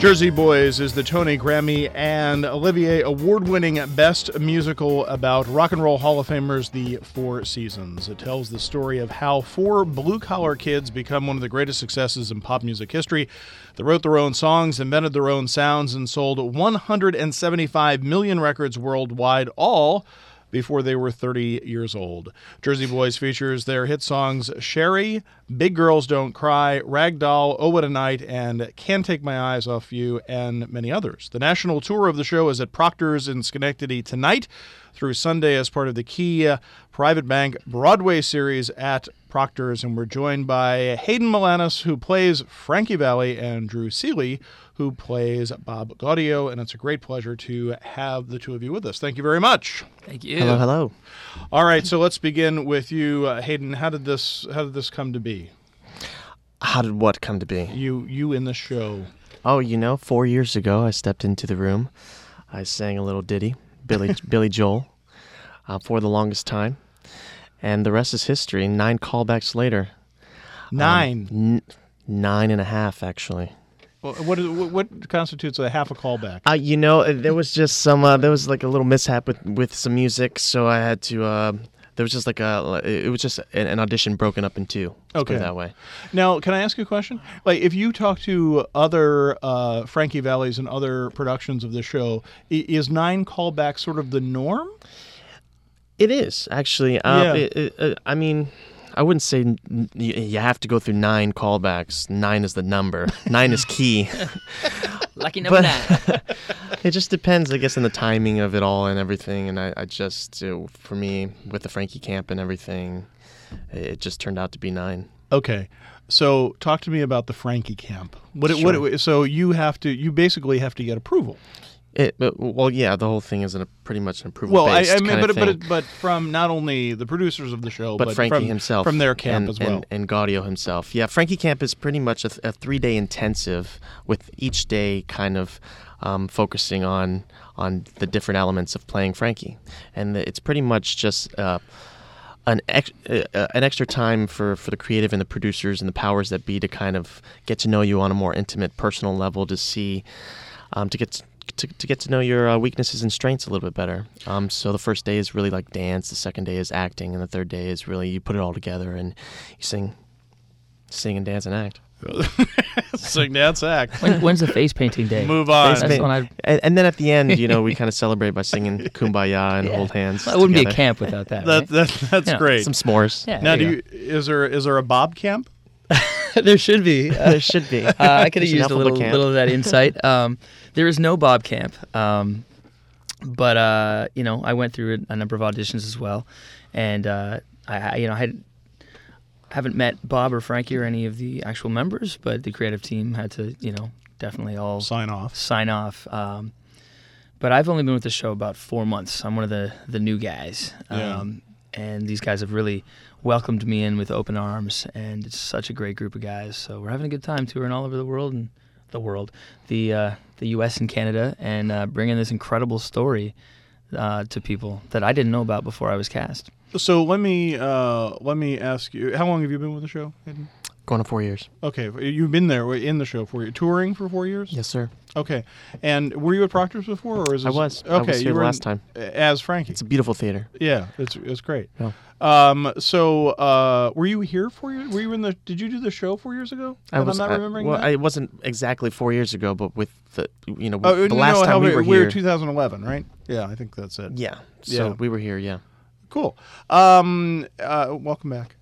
Jersey Boys is the Tony, Grammy, and Olivier award-winning best musical about rock and roll Hall of Famers, The Four Seasons. It tells the story of how four blue-collar kids become one of the greatest successes in pop music history. They wrote their own songs, invented their own sounds, and sold 175 million records worldwide, all before they were 30 years old. Jersey Boys features their hit songs Sherry, Big Girls Don't Cry, Ragdoll, Oh What a Night, and Can't Take My Eyes Off You, and many others. The national tour of the show is at Proctor's in Schenectady tonight through Sunday as part of the Key Private Bank Broadway series at Proctor's, and we're joined by Hayden Milanis, who plays Frankie Valli, and Drew Seeley, who plays Bob Gaudio, and it's a great pleasure to have the two of you with us. Thank you very much. Thank you. Hello, hello. All right, so let's begin with you, Hayden. How did this come to be? How did what come to be? You in the show. Oh, 4 years ago, I stepped into the room. I sang a little ditty, Billy Joel, for the longest time, and the rest is history. 9 callbacks later. 9? 9.5, actually. Well, what constitutes a half a callback? There was just some. There was like a little mishap with some music, so I had to. There was just it was just an audition broken up in two. Let's put it that way. Now, can I ask you a question? Like, if you talk to other Frankie Vallis and other productions of the show, is 9 callbacks sort of the norm? It is actually. I mean, I wouldn't say you have to go through 9 callbacks. 9 is the number. 9 is key. Lucky number 9. It just depends, I guess, on the timing of it all and everything. And I just, for me, with the Frankie camp and everything, it just turned out to be 9. Okay. So talk to me about the Frankie camp. So you basically have to get approval. The whole thing is pretty much an approval-based kind of thing. But from not only the producers of the show, but Frankie himself, from their camp as well, and Gaudio himself. Yeah, Frankie camp is pretty much a 3-day intensive, with each day kind of focusing on the different elements of playing Frankie, and it's pretty much just an extra time for the creative and the producers and the powers that be to kind of get to know you on a more intimate, personal level, to see, to get to know your weaknesses and strengths a little bit better. So the first day is really like dance, the second day is acting, and the third day is really you put it all together and you sing and dance and act. Sing, dance, act. When's the face painting day? Move on. And then at the end, we kind of celebrate by singing Kumbaya and hold hands. Well, it wouldn't be a camp without that. That's great. Some s'mores. Yeah, now, is there a Bob camp? There should be. There should be. I could have used a little of that insight. There is no Bob camp, but I went through a number of auditions as well, and I haven't met Bob or Frankie or any of the actual members, but the creative team had to definitely all sign off. But I've only been with the show about 4 months. I'm one of the new guys, Yeah. and these guys have really welcomed me in with open arms, and it's such a great group of guys. So we're having a good time touring all over the world, the U.S. and Canada, and bringing this incredible story to people that I didn't know about before I was cast. So let me ask you, how long have you been with the show, Hayden? Going on 4 years. Okay, you've been there in the show 4 years, touring for 4 years? Yes, sir. Okay, and were you at Proctor's before, or is this? I was. Okay, I was here you were last time as Frankie. It's a beautiful theater. Yeah, it's great. Yeah. Were you here 4 years? Were you did you do the show 4 years ago? I'm not remembering that? It wasn't exactly 4 years ago, but with the the last time we were here. 2011, right? Yeah, I think that's it. Yeah. So we were here. Yeah. Cool. Welcome back.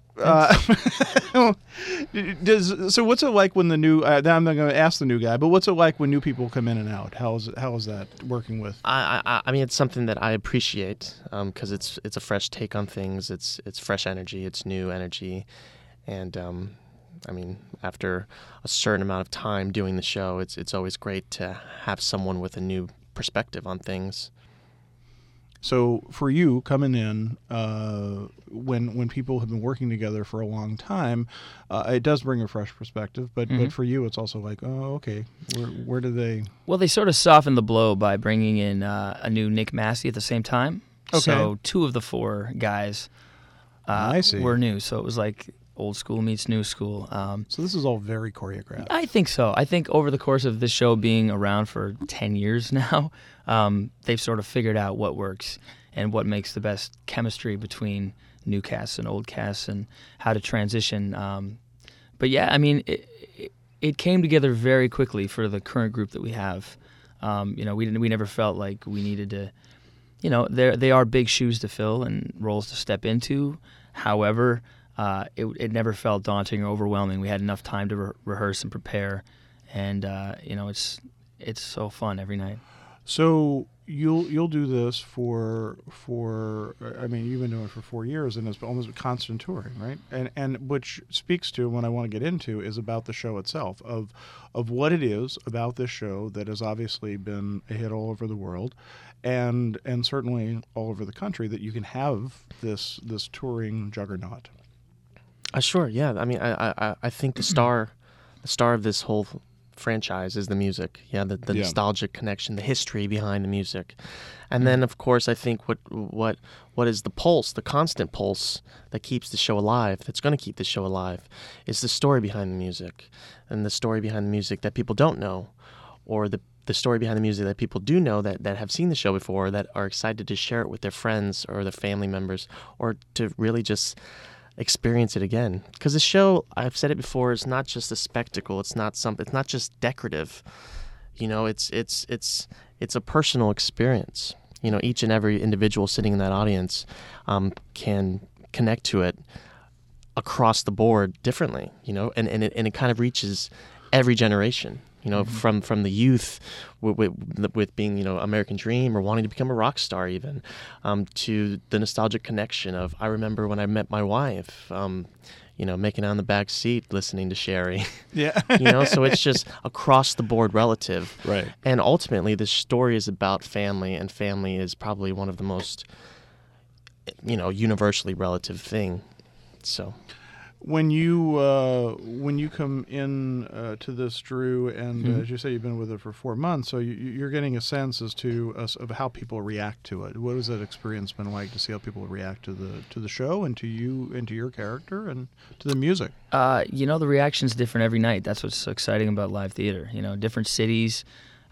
So what's it like when the new? I'm not going to ask the new guy, but what's it like when new people come in and out? How is that working with? I mean, it's something that I appreciate because it's a fresh take on things. It's fresh energy. It's new energy, and I mean, after a certain amount of time doing the show, it's always great to have someone with a new perspective on things. So for you coming in, when people have been working together for a long time, it does bring a fresh perspective. But for you, it's also like, oh, okay, where do they? Well, they sort of softened the blow by bringing in a new Nick Massey at the same time. Okay. So 2 of the 4 guys were new. So it was like, old school meets new school. So this is all very choreographed. I think so. I think over the course of this show being around for 10 years now, they've sort of figured out what works and what makes the best chemistry between new casts and old casts and how to transition. But yeah, I mean, it came together very quickly for the current group that we have. We never felt like we needed to, they are big shoes to fill and roles to step into. However, it never felt daunting or overwhelming. We had enough time to rehearse and prepare, and it's so fun every night. So you'll do this for I mean, you've been doing it for 4 years, and it's almost constant touring, right? And which speaks to what I want to get into is about the show itself, of what it is about this show that has obviously been a hit all over the world, and certainly all over the country, that you can have this touring juggernaut. Sure, yeah. I mean, I think the star of this whole franchise is the music. Yeah, the nostalgic connection, the history behind the music. And then, of course, I think what is the pulse, the constant pulse that keeps the show alive, that's going to keep the show alive, is the story behind the music. And the story behind the music that people don't know, or the story behind the music that people do know, that have seen the show before, that are excited to share it with their friends or their family members, or to really just experience it again. Because the show, I've said it before, is not just a spectacle. It's not just decorative. It's a personal experience. Each and every individual sitting in that audience can connect to it across the board differently. And it kind of reaches every generation. From the youth with being, American Dream or wanting to become a rock star even, to the nostalgic connection of, I remember when I met my wife, making out in the back seat, listening to Sherry. Yeah. So it's just across the board relative. Right. And ultimately, this story is about family, and family is probably one of the most, universally relative thing. So. When you come in to this, Drew, and as you say, you've been with it for 4 months, so you're getting a sense as to of how people react to it. What has that experience been like to see how people react to the show and to you and to your character and to the music? The reaction's different every night. That's what's so exciting about live theater. Different cities.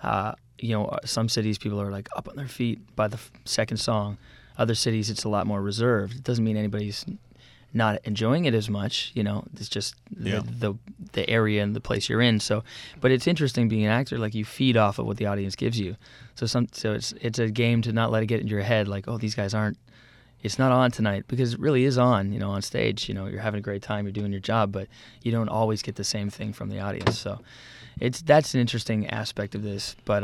Some cities people are like up on their feet by the second song. Other cities it's a lot more reserved. It doesn't mean anybody's not enjoying it as much, it's just the area and the place you're in. So, but it's interesting being an actor, like you feed off of what the audience gives you. So it's a game to not let it get into your head, like, oh, these guys it's not on tonight, because it really is on, on stage. You're having a great time, you're doing your job, but you don't always get the same thing from the audience. So that's an interesting aspect of this. But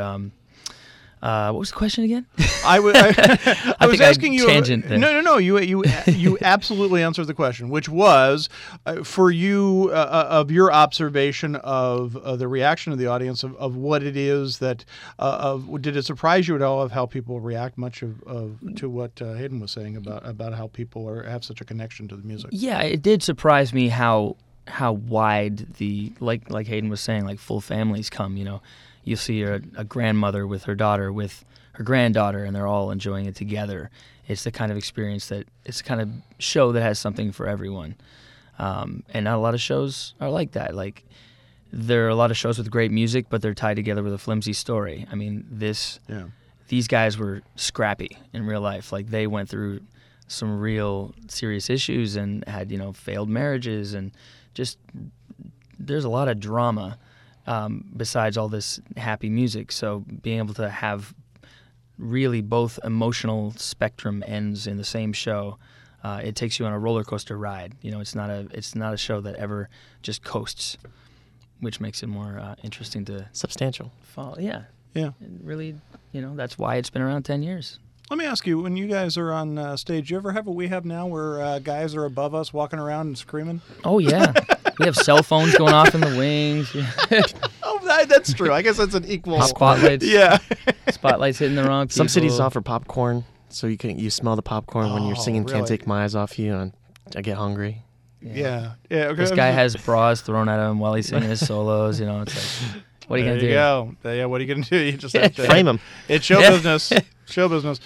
what was the question again? I was asking you. Tangent there. No. You absolutely answered the question, which was for you of your observation of the reaction of the audience of what it is that did it surprise you at all of how people react much to what Hayden was saying about how people have such a connection to the music? Yeah, it did surprise me how wide the like Hayden was saying, like full families come. You'll see a grandmother with her daughter, with her granddaughter, and they're all enjoying it together. It's the kind of experience it's the kind of show that has something for everyone. And not a lot of shows are like that. Like, there are a lot of shows with great music, but they're tied together with a flimsy story. I mean, these guys were scrappy in real life. Like, they went through some real serious issues and had, failed marriages, and just there's a lot of drama. Besides all this happy music. So being able to have really both emotional spectrum ends in the same show, it takes you on a roller coaster ride. It's not a show that ever just coasts, which makes it more interesting to substantial follow. Yeah. And really, that's why it's been around 10 years. Let me ask you, when you guys are on stage, do you ever have what we have now where guys are above us walking around and screaming? Oh, yeah. We have cell phones going off in the wings. Oh, that's true. I guess that's an equal... Spotlights. Yeah. Spotlights hitting the wrong people. Some cities offer popcorn, so you smell the popcorn when you're singing really? Can't Take My Eyes Off You, and I get hungry. Yeah. Okay. This guy has bras thrown at him while he's singing his solos. It's like... What are you going to do? There you go. Yeah, what are you going to do? You just have to Frame him. It's show business. Show business.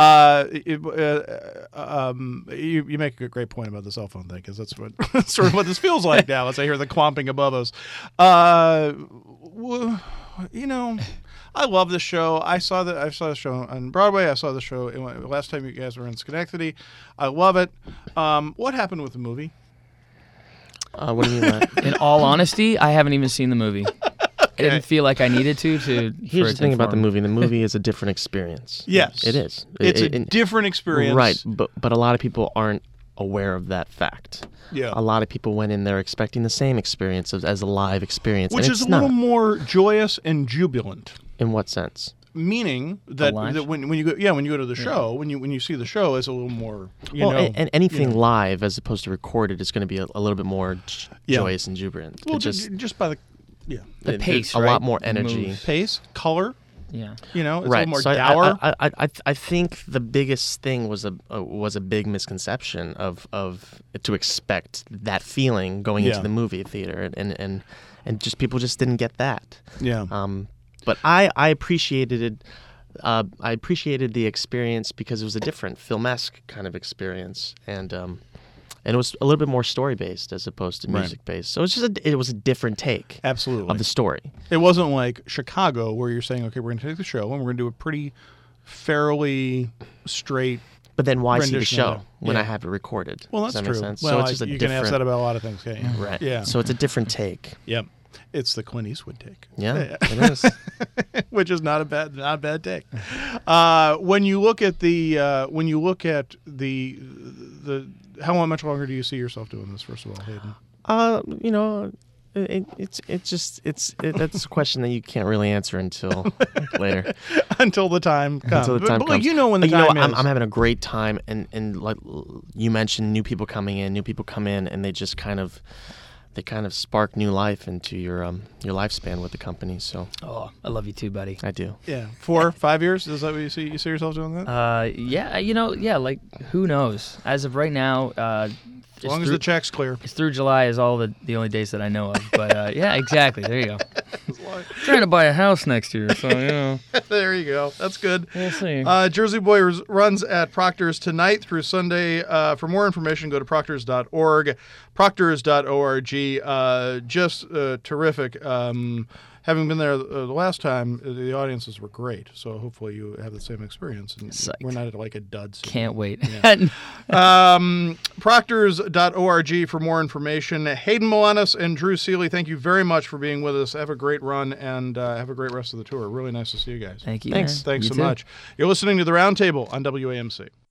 You make a great point about the cell phone thing, because that's what sort of what this feels like now as I hear the clomping above us. I love this show. I saw the show on Broadway. I saw the show last time you guys were in Schenectady. I love it. What happened with the movie? What do you mean by that? In all honesty, I haven't even seen the movie. I didn't feel like I needed to. Here's the thing about the movie. The movie is a different experience. Yes. It is. It's a different experience. Right, but a lot of people aren't aware of that fact. Yeah. A lot of people went in there expecting the same experience as a live experience. Which and is it's a little not. more joyous and jubilant. In what sense? Meaning that when you go to the show, when you see the show, it's a little more and anything live as opposed to recorded is going to be a little bit more joyous and jubilant. Well, just by the pace, a right? lot more energy. Pace, color. Yeah. It's a right. little more so dour. I think the biggest thing was a big misconception of to expect that feeling going into the movie theater, and just people just didn't get that. Yeah. But I appreciated it. I appreciated the experience because it was a different film-esque kind of experience, and it was a little bit more story-based as opposed to music-based. So it was a different take. Absolutely. Of the story. It wasn't like Chicago, where you're saying, okay, we're going to take the show and we're going to do a pretty fairly straight. But then why see the rendition show of it. when Yeah. I have it recorded? Well, Does that's that true. make sense? Well, so it's just a you different. can ask that about a lot of things, can't you? Right. Yeah. So it's a different take. Yep. It's the Clint Eastwood take. Yeah, it is. Which is not a bad take. When you look at the how much longer do you see yourself doing this? First of all, Hayden. That's a question that you can't really answer until later. Until the time comes. Until the time but comes. when the time is. I'm having a great time, and like you mentioned, new people come in, and they just kind of spark new life into your lifespan with the company. So I love you too, buddy. I do. Yeah, 4 or 5 years. Is that what you see? You see yourself doing that? Yeah. Like, who knows? As of right now, as long as the check's clear. It's through July is all the only days that I know of. But yeah, exactly. There you go. Trying to buy a house next year, so There you go. That's good. We'll see. Jersey Boy runs at Proctor's tonight through Sunday. For more information, go to proctors.org. Proctors.org. Just terrific. Having been there the last time, the audiences were great. So hopefully you have the same experience. And we're not at like a dud scene. Can't wait. Yeah. Proctors.org for more information. Hayden Milanis and Drew Seeley, thank you very much for being with us. Have a great run and have a great rest of the tour. Really nice to see you guys. Thank you. Thanks. Man. Thanks You so too. much. You're listening to The Roundtable on WAMC.